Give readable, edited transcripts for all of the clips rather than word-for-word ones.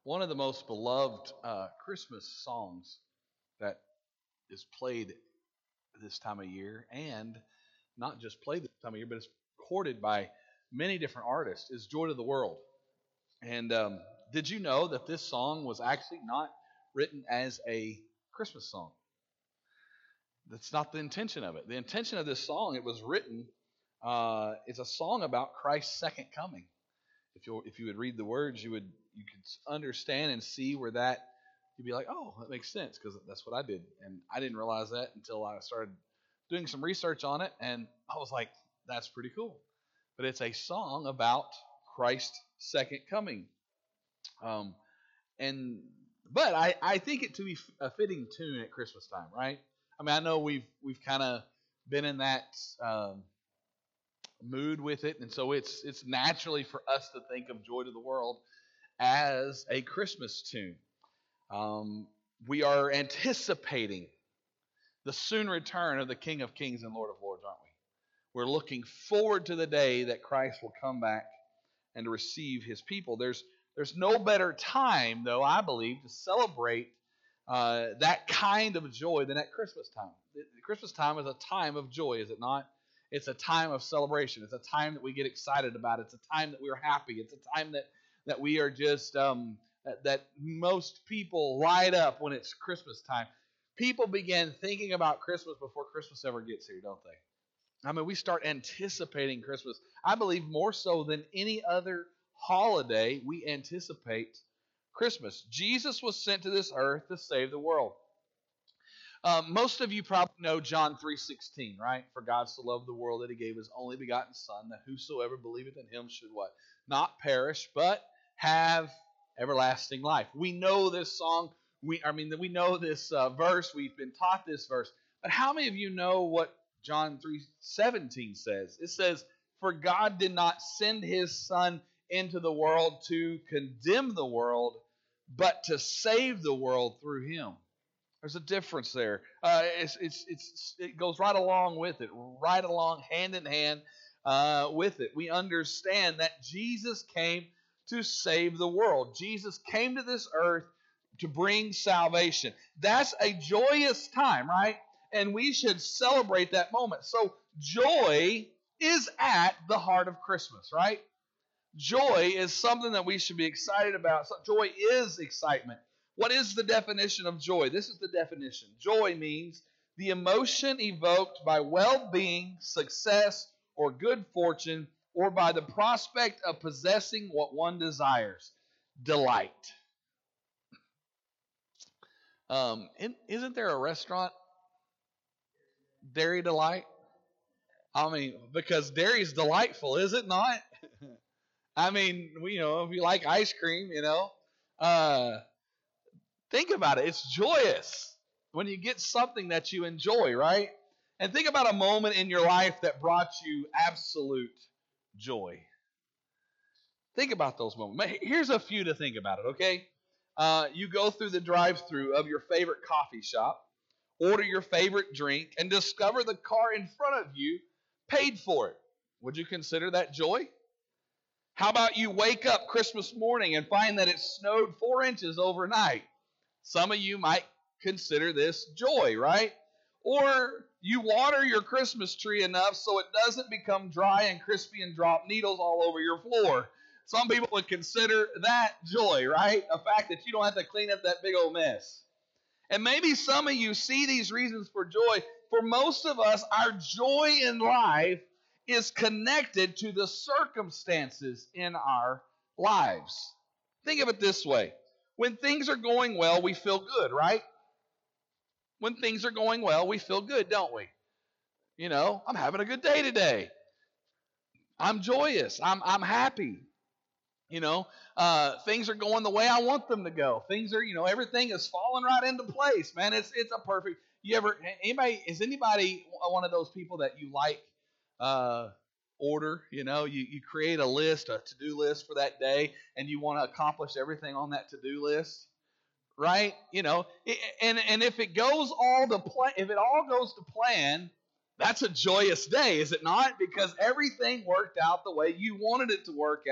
One of the most beloved Christmas songs that is played this time of year, and not just played this time of year, but it's recorded by many different artists, is Joy to the World. And did you know that this song was actually not written as a Christmas song? That's not the intention of it. The intention of this song, it was written, it's a song about Christ's second coming. If you would read the words, you could understand and see where that you'd be like, oh, that makes sense because that's what I did, and I didn't realize that until I started doing some research on it, and I was like, that's pretty cool. But it's a song about Christ's second coming, and but I think it to be a fitting tune at Christmas time, right? I mean, I know we've kind of been in that mood with it, and so it's naturally for us to think of Joy to the World as a Christmas tune. We are anticipating the soon return of the King of Kings and Lord of Lords, aren't we? We're looking forward to the day that Christ will come back and to receive his people. There's no better time, though, I believe, to celebrate that kind of joy than at Christmas time. Christmas time is a time of joy, is it not? It's a time of celebration. It's a time that we get excited about. It's a time that we're happy. It's a time that we are just, that most people light up when it's Christmas time. People begin thinking about Christmas before Christmas ever gets here, don't they? I mean, we start anticipating Christmas. I believe more so than any other holiday, we anticipate Christmas. Jesus was sent to this earth to save the world. Most of you probably know John 3:16, right? For God so loved the world that he gave his only begotten Son, that whosoever believeth in him should what? Not perish, but have everlasting life. We know this song. We know this verse. We've been taught this verse. But how many of you know what John 3:17 says? It says, for God did not send his Son into the world to condemn the world, but to save the world through him. There's a difference there. It goes right along with it, right along hand in hand with it. We understand that Jesus came to save the world. Jesus came to this earth to bring salvation. That's a joyous time, right? And we should celebrate that moment. So joy is at the heart of Christmas, right? Joy is something that we should be excited about. So joy is excitement. What is the definition of joy? This is the definition. Joy means the emotion evoked by well-being, success, or good fortune, or by the prospect of possessing what one desires. Delight. Isn't there a restaurant, Dairy Delight? I mean, because dairy's delightful, is it not? I mean, if you like ice cream, think about it. It's joyous when you get something that you enjoy, right? And think about a moment in your life that brought you absolute joy. Think about those moments. Here's a few to think about it, okay? You go through the drive-thru of your favorite coffee shop, order your favorite drink, and discover the car in front of you paid for it. Would you consider that joy? How about you wake up Christmas morning and find that it snowed 4 inches overnight? Some of you might consider this joy, right? Or you water your Christmas tree enough so it doesn't become dry and crispy and drop needles all over your floor. Some people would consider that joy, right? The fact that you don't have to clean up that big old mess. And maybe some of you see these reasons for joy. For most of us, our joy in life is connected to the circumstances in our lives. Think of it this way. When things are going well, we feel good, right? When things are going well, we feel good, don't we? I'm having a good day today. I'm joyous. I'm happy. Things are going the way I want them to go. Things are, everything is falling right into place, man. It's a perfect. Is anybody one of those people that you like order? You create a list, a to-do list for that day, and you want to accomplish everything on that to-do list, right? And if it goes all to plan, if it all goes to plan, that's a joyous day, is it not? Because everything worked out the way you wanted it to work out,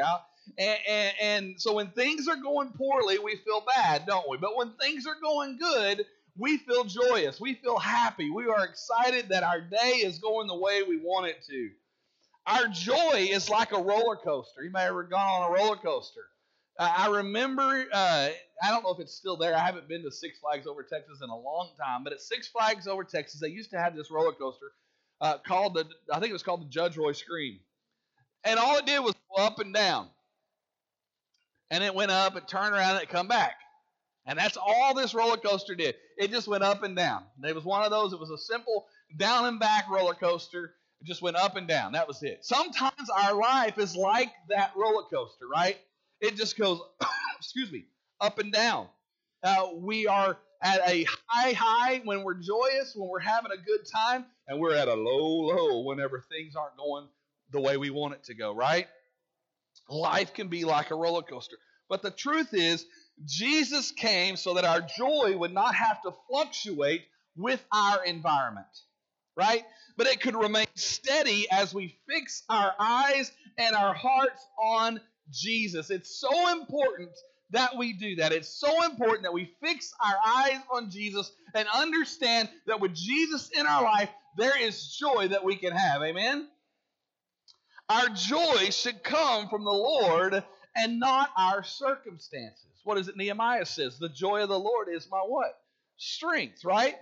And so when things are going poorly, we feel bad, don't we? But when things are going good, we feel joyous. We feel happy. We are excited that our day is going the way we want it to. Our joy is like a roller coaster. You may have ever gone on a roller coaster. I remember, I don't know if it's still there. I haven't been to Six Flags Over Texas in a long time, but at Six Flags Over Texas, they used to have this roller coaster I think it was called the Judge Roy Scream. And all it did was go up and down. And it went up, it turned around, and it come back. And that's all this roller coaster did. It just went up and down. It was one of those, it was a simple down and back roller coaster. It just went up and down. That was it. Sometimes our life is like that roller coaster, right? It just goes, up and down. We are at a high when we're joyous, when we're having a good time, and we're at a low whenever things aren't going the way we want it to go, right? Life can be like a roller coaster. But the truth is, Jesus came so that our joy would not have to fluctuate with our environment, right? But it could remain steady as we fix our eyes and our hearts on Jesus. It's so important that we do that. It's so important that we fix our eyes on Jesus and understand that with Jesus in our life, there is joy that we can have. Amen? Our joy should come from the Lord and not our circumstances. What is it Nehemiah says? The joy of the Lord is my what? Strength, right?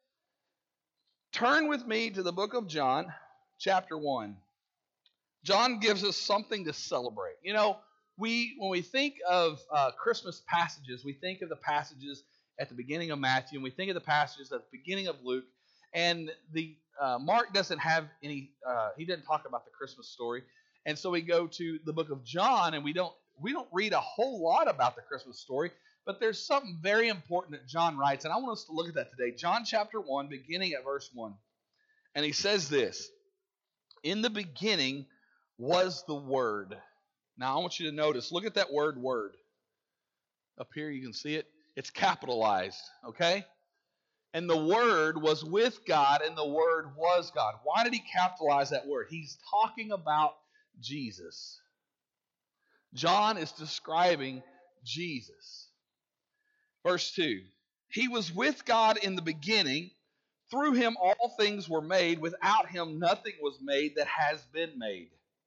Turn with me to the book of John, chapter 1. John gives us something to celebrate. You know, when we think of Christmas passages, we think of the passages at the beginning of Matthew, and we think of the passages at the beginning of Luke, and the Mark doesn't have any, he didn't talk about the Christmas story, and so we go to the book of John, and we don't read a whole lot about the Christmas story, but there's something very important that John writes, and I want us to look at that today. John chapter 1, beginning at verse 1, and he says this, "In the beginning was the Word." Now, I want you to notice, look at that word, word. Up here, you can see it. It's capitalized, okay? And the Word was with God, and the Word was God. Why did he capitalize that word? He's talking about Jesus. John is describing Jesus. Verse 2, "He was with God in the beginning. Through him all things were made. Without him nothing was made that has been made.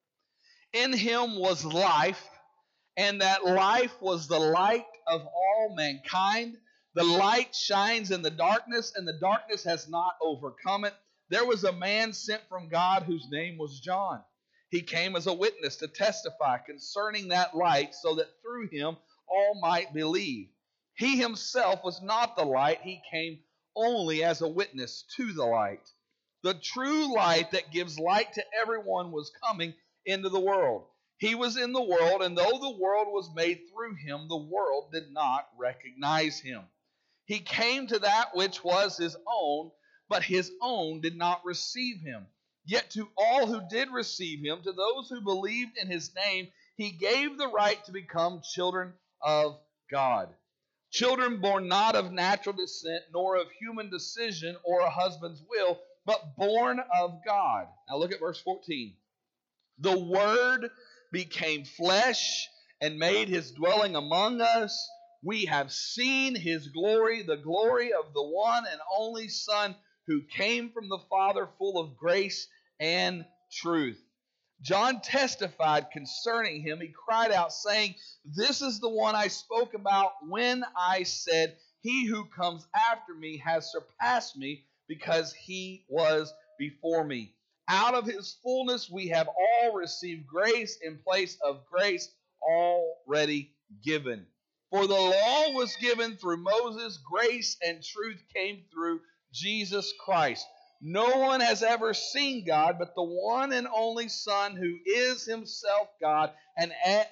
In him was life, and that life was the light of all mankind. The light shines in the darkness, and the darkness has not overcome it. There was a man sent from God whose name was John. He came as a witness to testify concerning that light, so that through him all might believe. He himself was not the light. He came only as a witness to the light. The true light that gives light to everyone was coming into the world. He was in the world, and though the world was made through him, the world did not recognize him. He came to that which was his own, but his own did not receive him. Yet to all who did receive him, to those who believed in his name, he gave the right to become children of God. Children born not of natural descent, nor of human decision or a husband's will, but born of God." Now look at verse 14. "The Word became flesh and made his dwelling among us. We have seen his glory, the glory of the one and only Son who came from the Father, full of grace and truth." John testified concerning him. He cried out, saying, "This is the one I spoke about when I said, 'He who comes after me has surpassed me, because he was before me.' Out of his fullness we have all received grace in place of grace already given. For the law was given through Moses, grace and truth came through Jesus Christ. No one has ever seen God, but the one and only Son, who is himself God and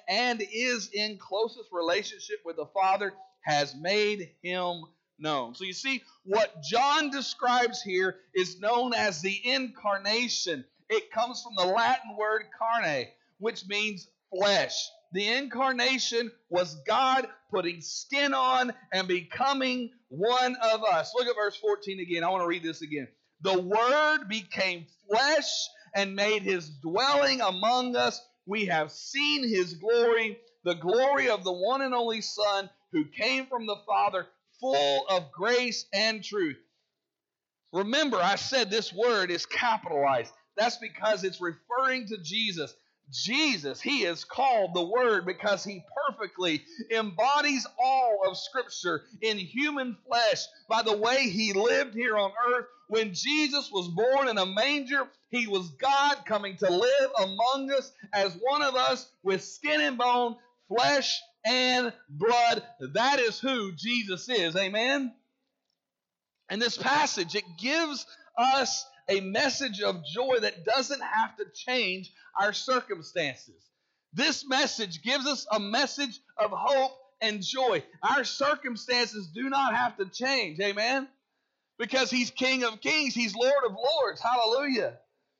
is in closest relationship with the Father, has made him known." So you see, what John describes here is known as the incarnation. It comes from the Latin word carne, which means flesh. The incarnation was God putting skin on and becoming one of us. Look at verse 14 again. I want to read this again. "The Word became flesh and made his dwelling among us. We have seen his glory, the glory of the one and only Son who came from the Father, full of grace and truth. Remember, I said this word is capitalized. That's because it's referring to Jesus. Jesus, he is called the Word because he perfectly embodies all of Scripture in human flesh by the way he lived here on earth. When Jesus was born in a manger, he was God coming to live among us as one of us with skin and bone, flesh and blood. That is who Jesus is. Amen? And this passage, it gives us a message of joy that doesn't have to change our circumstances. This message gives us a message of hope and joy. Our circumstances do not have to change. Amen? Because he's King of Kings. He's Lord of Lords. Hallelujah.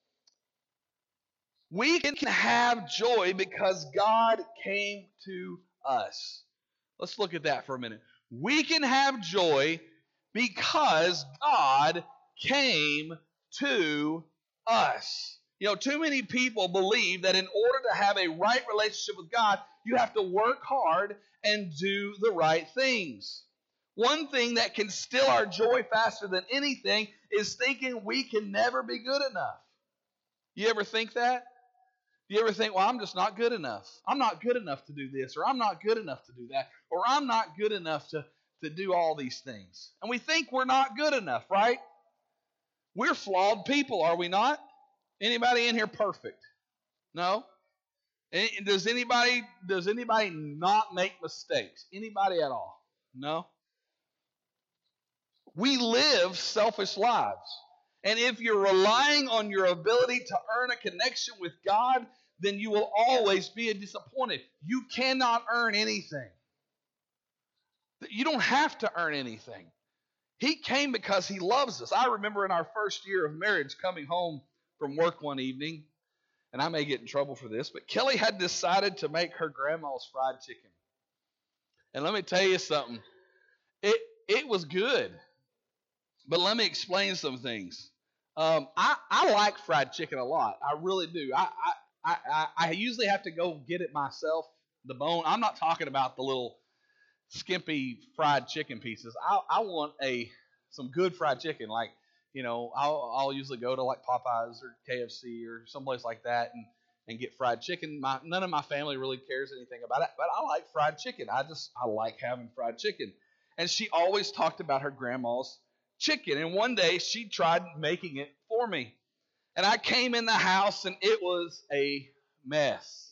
We can have joy because God came to us. Let's look at that for a minute. We can have joy because God came to us. You know, too many people believe that in order to have a right relationship with God, you have to work hard and do the right things. One thing that can steal our joy faster than anything is thinking we can never be good enough. You ever think that? You ever think, well, I'm just not good enough. I'm not good enough to do this, or I'm not good enough to do that, or I'm not good enough to do all these things. And we think we're not good enough, right? We're flawed people, are we not? Anybody in here perfect? No? Does anybody not make mistakes? Anybody at all? No? We live selfish lives. And if you're relying on your ability to earn a connection with God, then you will always be disappointed. You cannot earn anything. You don't have to earn anything. He came because he loves us. I remember in our first year of marriage coming home from work one evening, and I may get in trouble for this, but Kelly had decided to make her grandma's fried chicken. And let me tell you something. It was good. But let me explain some things. I like fried chicken a lot. I really do. I usually have to go get it myself, the bone. I'm not talking about the little skimpy fried chicken pieces. I want some good fried chicken. Like, you know, I'll usually go to like Popeyes or KFC or someplace like that and get fried chicken. None of my family really cares anything about it, but I like fried chicken. I like having fried chicken. And she always talked about her grandma's chicken. And one day she tried making it for me. And I came in the house and it was a mess.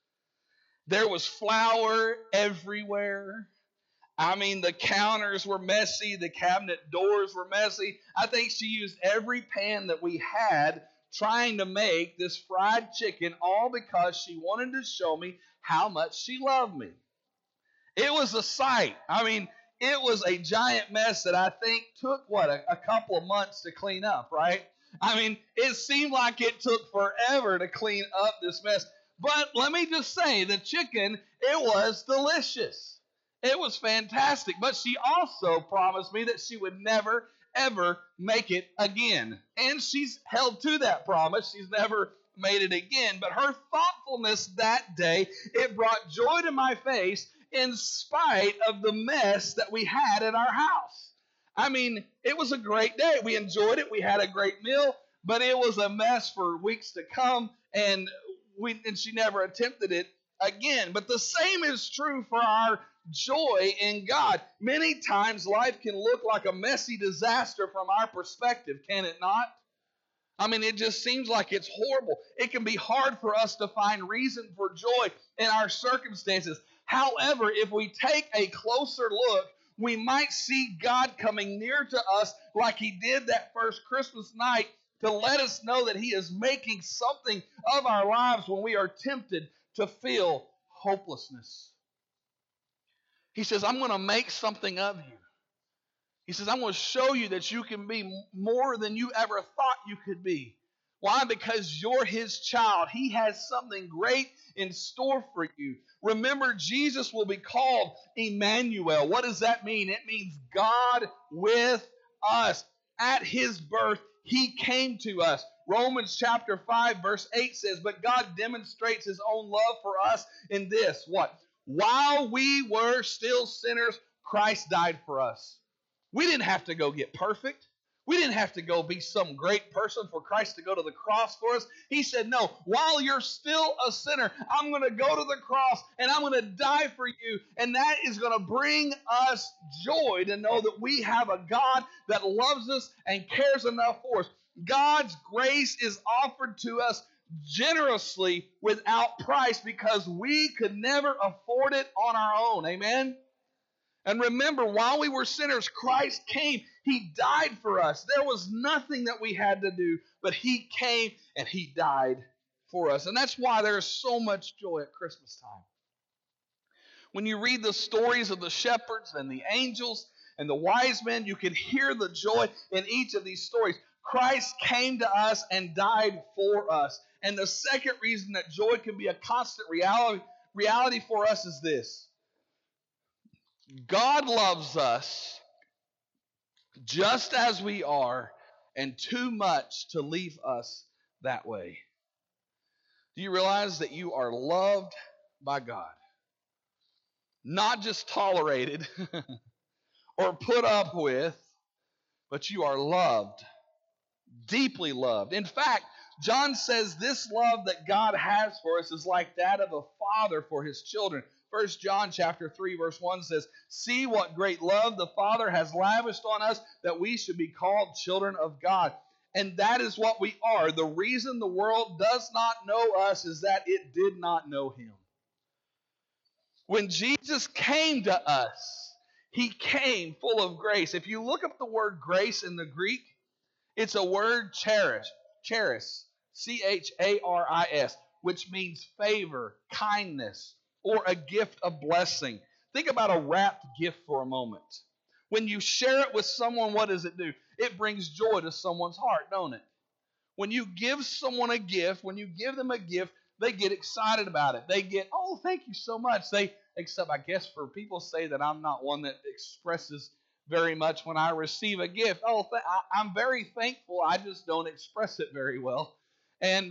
There was flour everywhere. I mean, the counters were messy. The cabinet doors were messy. I think she used every pan that we had trying to make this fried chicken, all because she wanted to show me how much she loved me. It was a sight. I mean, it was a giant mess that I think took, a couple of months to clean up, right? I mean, it seemed like it took forever to clean up this mess. But let me just say, the chicken, it was delicious. It was fantastic. But she also promised me that she would never, ever make it again. And she's held to that promise. She's never made it again. But her thoughtfulness that day, it brought joy to my face in spite of the mess that we had at our house. I mean, it was a great day. We enjoyed it. We had a great meal, but it was a mess for weeks to come, and she never attempted it again. But the same is true for our joy in God. Many times life can look like a messy disaster from our perspective, can it not? I mean, it just seems like it's horrible. It can be hard for us to find reason for joy in our circumstances. However, if we take a closer look, we might see God coming near to us like he did that first Christmas night to let us know that he is making something of our lives when we are tempted to feel hopelessness. He says, I'm going to make something of you. He says, I'm going to show you that you can be more than you ever thought you could be. Why? Because you're his child. He has something great in store for you. Remember, Jesus will be called Emmanuel. What does that mean? It means God with us. At his birth, he came to us. Romans chapter 5 verse 8 says, but God demonstrates his own love for us in this. What? While we were still sinners, Christ died for us. We didn't have to go get perfect. We didn't have to go be some great person for Christ to go to the cross for us. He said, no, while you're still a sinner, I'm going to go to the cross and I'm going to die for you. And that is going to bring us joy to know that we have a God that loves us and cares enough for us. God's grace is offered to us generously without price because we could never afford it on our own. Amen? And remember, while we were sinners, Christ came. He died for us. There was nothing that we had to do, but he came and he died for us. And that's why there is so much joy at Christmas time. When you read the stories of the shepherds and the angels and the wise men, you can hear the joy in each of these stories. Christ came to us and died for us. And the second reason that joy can be a constant reality for us is this. God loves us just as we are and too much to leave us that way. Do you realize that you are loved by God? Not just tolerated or put up with, but you are loved, deeply loved. In fact, John says this love that God has for us is like that of a father for his children. 1 John chapter 3 verse 1 says, see what great love the Father has lavished on us that we should be called children of God. And that is what we are. The reason the world does not know us is that it did not know him. When Jesus came to us, he came full of grace. If you look up the word grace in the Greek, it's a word charis, C-H-A-R-I-S, which means favor, kindness, or a gift of blessing. Think about a wrapped gift for a moment. When you share it with someone, what does it do? It brings joy to someone's heart, don't it? When you give someone a gift, when you give them a gift, they get excited about it. They get, oh, thank you so much. Except I guess for people say that I'm not one that expresses very much when I receive a gift. Oh, I'm very thankful. I just don't express it very well. And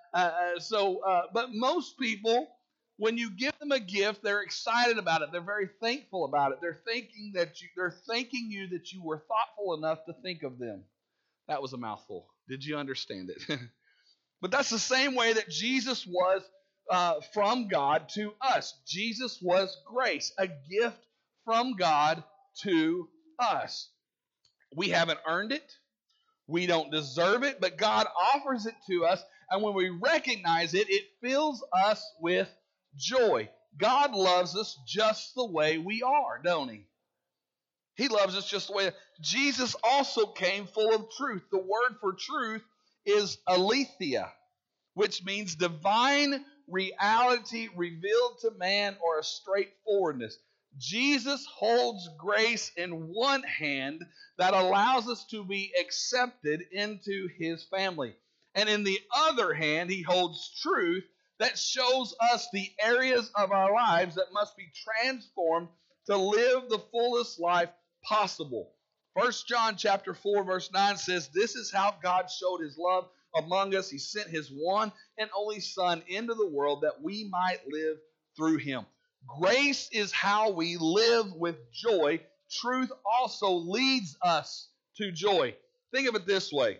but most people, when you give them a gift, they're excited about it. They're very thankful about it. They're thanking you that you were thoughtful enough to think of them. That was a mouthful. Did you understand it? But that's the same way that Jesus was from God to us. Jesus was grace, a gift from God to us. We haven't earned it. We don't deserve it, but God offers it to us. And when we recognize it, it fills us with joy. God loves us just the way we are, don't he? He loves us just the way. Jesus also came full of truth. The word for truth is aletheia, which means divine reality revealed to man or a straightforwardness. Jesus holds grace in one hand that allows us to be accepted into his family. And in the other hand, he holds truth that shows us the areas of our lives that must be transformed to live the fullest life possible. 1 John chapter 4 verse 9 says, this is how God showed his love among us. He sent his one and only Son into the world that we might live through him. Grace is how we live with joy. Truth also leads us to joy. Think of it this way.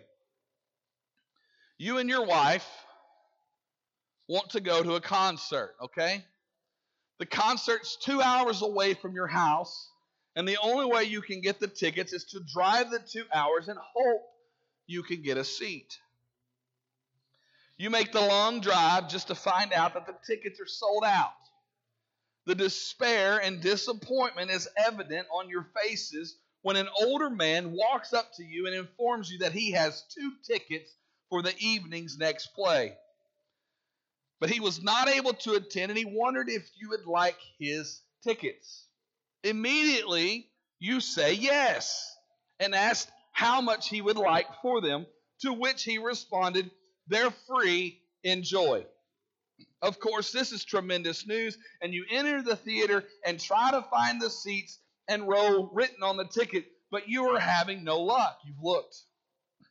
You and your wife want to go to a concert, okay? The concert's 2 hours away from your house, and the only way you can get the tickets is to drive the 2 hours and hope you can get a seat. You make the long drive just to find out that the tickets are sold out. The despair and disappointment is evident on your faces when an older man walks up to you and informs you that he has 2 tickets for the evening's next play. But he was not able to attend, and he wondered if you would like his tickets. Immediately, you say yes, and asked how much he would like for them, to which he responded, they're free, enjoy. Of course, this is tremendous news, and you enter the theater and try to find the seats and row written on the ticket, but you are having no luck. You've looked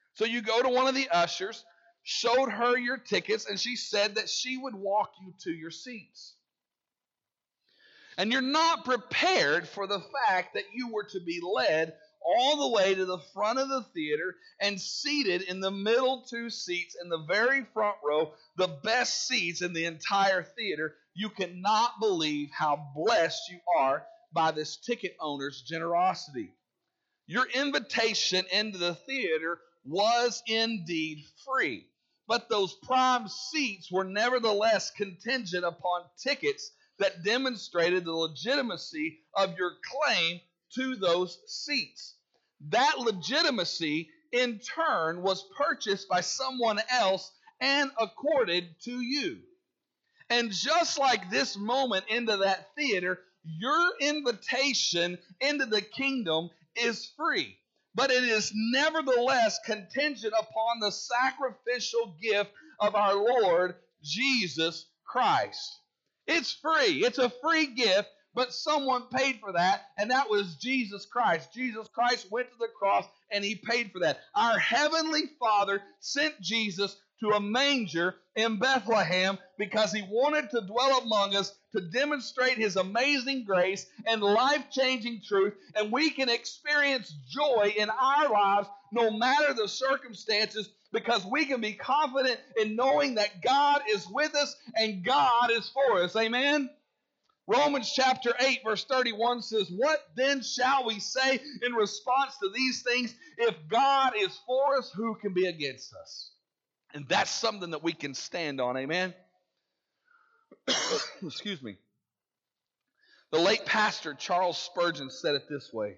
So you go to one of the ushers, showed her your tickets, and she said that she would walk you to your seats. And you're not prepared for the fact that you were to be led all the way to the front of the theater and seated in the middle two seats in the very front row, the best seats in the entire theater. You cannot believe how blessed you are by this ticket owner's generosity. Your invitation into the theater was indeed free, but those prime seats were nevertheless contingent upon tickets that demonstrated the legitimacy of your claim to those seats. That legitimacy, in turn, was purchased by someone else and accorded to you. And just like this moment into that theater, your invitation into the kingdom is free. But it is nevertheless contingent upon the sacrificial gift of our Lord Jesus Christ. It's free. It's a free gift, but someone paid for that, and that was Jesus Christ. Jesus Christ went to the cross, and he paid for that. Our Heavenly Father sent Jesus to a manger in Bethlehem because he wanted to dwell among us to demonstrate his amazing grace and life-changing truth, and we can experience joy in our lives no matter the circumstances, because we can be confident in knowing that God is with us and God is for us. Amen? Romans chapter 8 verse 31 says, "What then shall we say in response to these things? If God is for us, who can be against us?" And that's something that we can stand on. Amen? Excuse me. The late pastor Charles Spurgeon said it this way: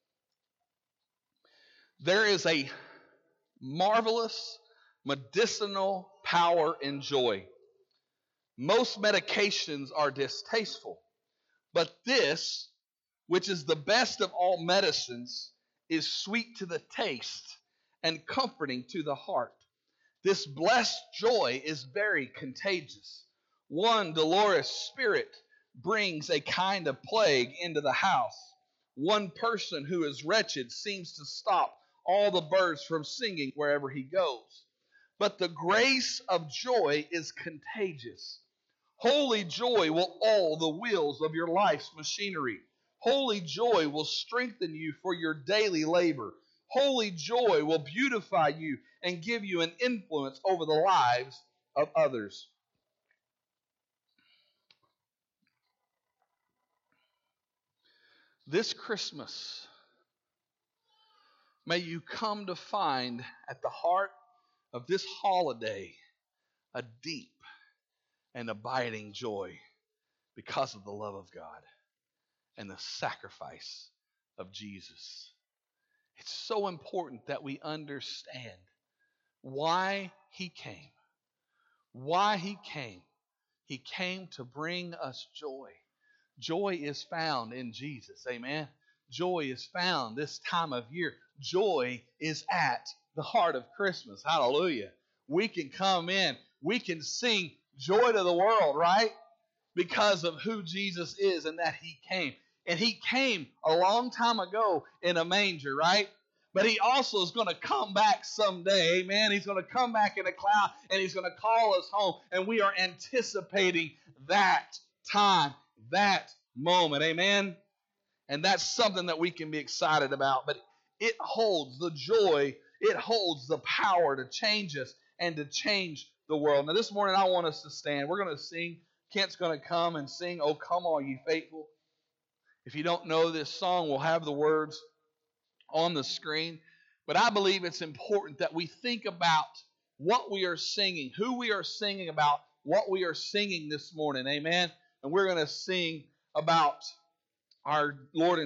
"There is a marvelous medicinal power in joy. Most medications are distasteful, but this, which is the best of all medicines, is sweet to the taste and comforting to the heart. This blessed joy is very contagious. One dolorous spirit brings a kind of plague into the house. One person who is wretched seems to stop all the birds from singing wherever he goes. But the grace of joy is contagious. Holy joy will oil the wheels of your life's machinery. Holy joy will strengthen you for your daily labor. Holy joy will beautify you and give you an influence over the lives of others." This Christmas, may you come to find at the heart of this holiday a deep and abiding joy because of the love of God and the sacrifice of Jesus. It's so important that we understand why he came. Why he came. He came to bring us joy. Joy is found in Jesus. Amen. Joy is found this time of year. Joy is at the heart of Christmas. Hallelujah. We can come in. We can sing joy to the world, right? Because of who Jesus is and that he came. And he came a long time ago in a manger, right? But he also is going to come back someday. Amen. He's going to come back in a cloud and he's going to call us home. And we are anticipating that time, that moment. Amen. And that's something that we can be excited about. But it holds the joy, it holds the power to change us and to change the world. Now this morning I want us to stand. We're going to sing. Kent's going to come and sing, "Oh Come All Ye Faithful." If you don't know this song, we'll have the words on the screen. But I believe it's important that we think about what we are singing, who we are singing about, what we are singing this morning. Amen. And we're going to sing about our Lord and